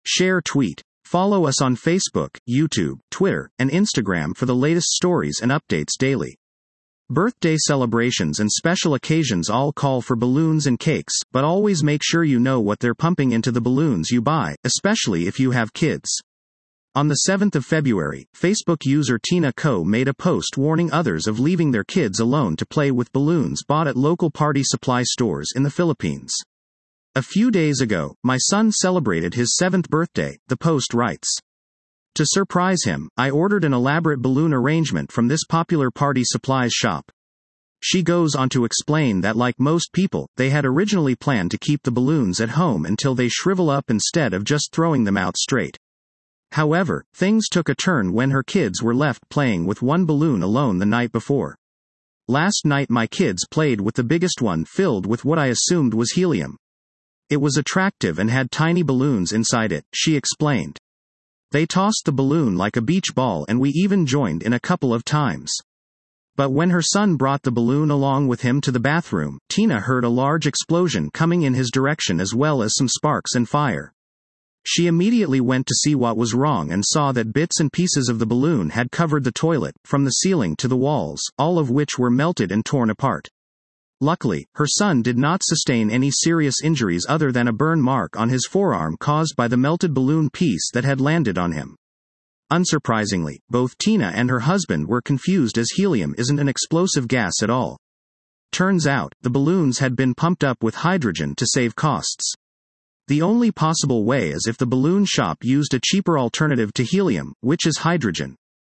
Share tweet. Follow us on Facebook, YouTube, Twitter, and Instagram for the latest stories and updates daily. Birthday celebrations and special occasions all call for balloons and cakes, but always make sure you know what they're pumping into the balloons you buy, especially if you have kids. On the 7th of February, Facebook user Tina Ko made a post warning others of leaving their kids alone to play with balloons bought at local party supply stores in the Philippines. A few days ago, my son celebrated his 7th birthday, the post writes. To surprise him, I ordered an elaborate balloon arrangement from this popular party supplies shop. She goes on to explain that like most people, they had originally planned to keep the balloons at home until they shrivel up instead of just throwing them out straight. However, things took a turn when her kids were left playing with one balloon alone the night before. Last night my kids played with the biggest one filled with what I assumed was helium. It was attractive and had tiny balloons inside it, she explained. They tossed the balloon like a beach ball and we even joined in a couple of times. But when her son brought the balloon along with him to the bathroom, Tina heard a large explosion coming in his direction as well as some sparks and fire. She immediately went to see what was wrong and saw that bits and pieces of the balloon had covered the toilet, from the ceiling to the walls, all of which were melted and torn apart. Luckily, her son did not sustain any serious injuries other than a burn mark on his forearm caused by the melted balloon piece that had landed on him. Unsurprisingly, both Tina and her husband were confused as helium isn't an explosive gas at all. Turns out, the balloons had been pumped up with hydrogen to save costs. The only possible way is if the balloon shop used a cheaper alternative to helium, which is hydrogen.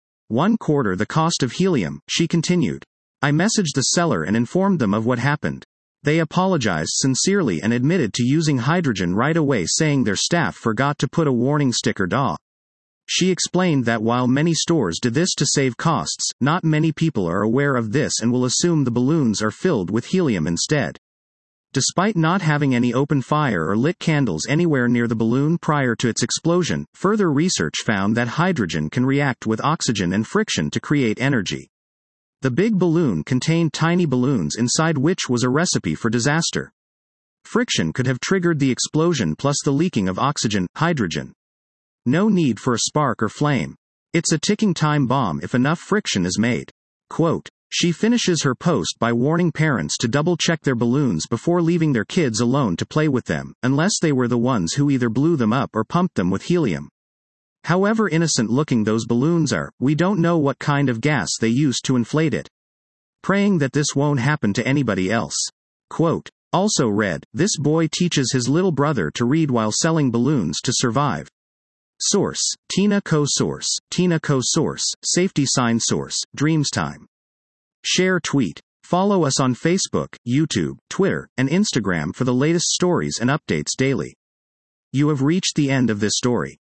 1/4 the cost of helium, she continued. I messaged the seller and informed them of what happened. They apologized sincerely and admitted to using hydrogen right away, saying their staff forgot to put a warning sticker. She explained that while many stores do this to save costs, not many people are aware of this and will assume the balloons are filled with helium instead. Despite not having any open fire or lit candles anywhere near the balloon prior to its explosion, further research found that hydrogen can react with oxygen and friction to create energy. The big balloon contained tiny balloons inside, which was a recipe for disaster. Friction could have triggered the explosion plus the leaking of oxygen, hydrogen. No need for a spark or flame. It's a ticking time bomb if enough friction is made. Quote. She finishes her post by warning parents to double-check their balloons before leaving their kids alone to play with them, unless they were the ones who either blew them up or pumped them with helium. However innocent-looking those balloons are, we don't know what kind of gas they used to inflate it. Praying that this won't happen to anybody else. Quote. Also read, this boy teaches his little brother to read while selling balloons to survive. Source, Tina Ko. Source, Tina Ko. Source, Safety Sign. Source, Dreamstime. Share tweet. Follow us on Facebook, YouTube, Twitter, and Instagram for the latest stories and updates daily. You have reached the end of this story.